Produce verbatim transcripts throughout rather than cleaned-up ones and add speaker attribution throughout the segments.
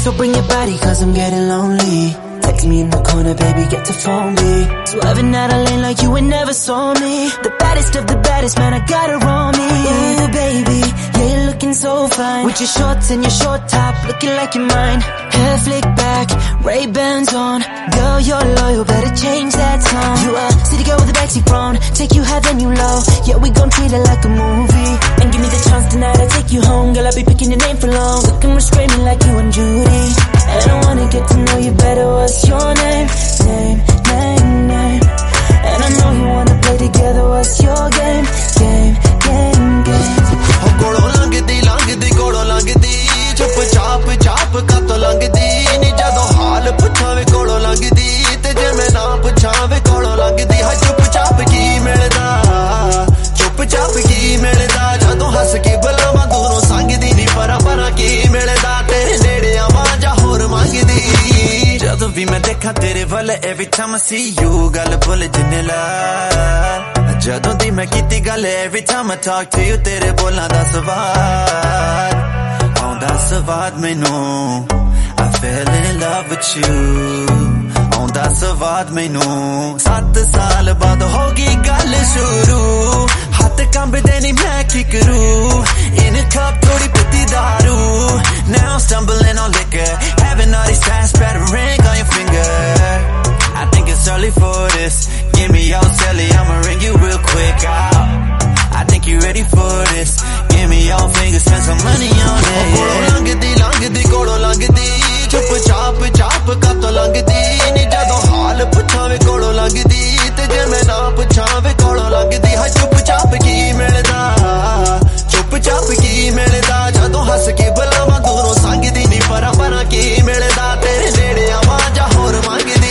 Speaker 1: So bring your body cause I'm getting lonely. Text me in the corner, baby, get to phone me. Swerving out a lane like you would never saw me. The baddest of the baddest, man, I got her on me. Ooh, baby, yeah, you're looking so fine. With your shorts and your short top, looking like you're mine. Hair flick back, Ray-Bans on. Girl, you're loyal, better change that song. You a city girl with a backseat phone. Take you high, then you low. Yeah, we gon' treat it like a movie. And give me the chance tonight, I'll take you home. Girl, I'll be picking your name for long. Looking restraining like you and Judy. And I wanna get to know you better. What's your name? Name, name, name. And I know you wanna play together. What's your game? Game, game, game.
Speaker 2: Oh, kolo langdi, langdi, kolo langdi. Chup chap, chap, kato langdi. Ni jado haal puchave kolo langdi. Te je main na puchave kolo langdi. Ha chup chap ki milda. Chup chap ki milda. Jado has ke bulawa dono sangdi ni para para ki milda. Tere nede awaja hor mangdi. Jado bhi main dekha tere wal, every time I see you, gal bol jine la. Jado di main kiti gal, every time I talk to you, tere bolna da swaad. Aunda swaad mainu, I fell in love with you. Aunda swaad mainu, sat saal baad hogi gal shuru. Hath kambde nahi main ki karu, in cup thodi piti daru. Now I'm stumbling on liquor, having all these fast better ring on your finger. I think it's early for this. Give me your celly, I'ma ring you real quick out. I think you ready for this. Give me your fingers, spend some money on it. Kolo langdi, langdi, kolo langdi. Chup chap, chap, kato langdi. Ni jado haal puchave kolo langdi. Te je main na puchave kolo langdi. Ha chup chap ki milda. Chup chap ki milda. Jado has ke bulawa dono sangdi ni para para ki milda. Tere nede awaja hor mangdi.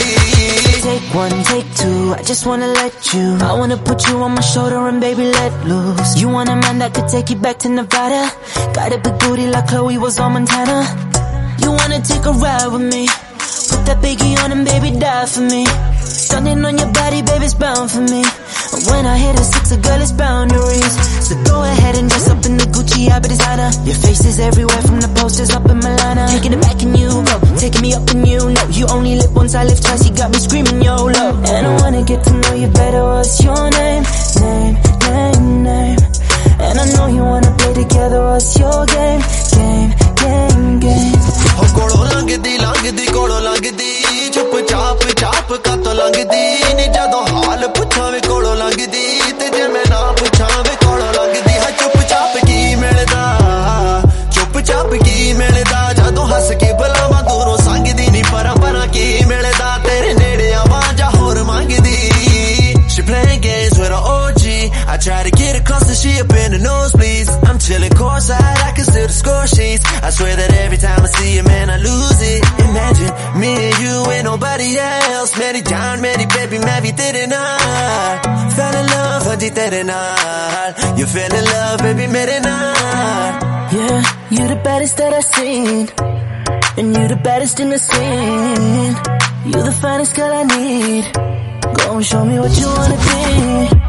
Speaker 1: Take one, take two, I just wanna let you. I wanna put you on my shoulder and baby let loose. You want a man that could take you back to Nevada. Got a big booty like Chloe was on Montana. You wanna take a ride with me. Put that biggie on and baby die for me. Stunning on your body, baby's bound for me. When I hit a six, a girl is boundaries. So go ahead and dress up in the Gucci habit designer. Your face is everywhere from the posters up in Milana. Taking it back and you go, taking me up and you know. You only live once, I live twice, you got me screaming YOLO. And I wanna get to know you better. What's your name? Name, name, name. And I know you wanna play together. What's your game? Game, game, game.
Speaker 2: Oh, kolo langdi, langdi, kolo langdi. Chup chap, chap, kato langdi. Ni jado haal puchave kolo langdi. Te je main na puchave kolo langdi. Ha chup chap ki milda. Chup chap ki milda. Jado has ke bulawa dono sangdi ni para para ki milda. Tere nede awaja hor mangdi. She playing games with her O G. I try to get her close and she up in the nosebleeds. I'm chilling courtside, I can still the score sheets. I swear that every time I see you, man, I lose it. Imagine me and you and nobody else. Meri jaan, meri baby, main bhi tere naal. Fell in love, haji tere naal. You fell in love, baby, mere naal.
Speaker 1: Yeah, you the baddest that I've seen. And you the baddest in the scene. You the finest girl I need. Go and show me what you wanna be.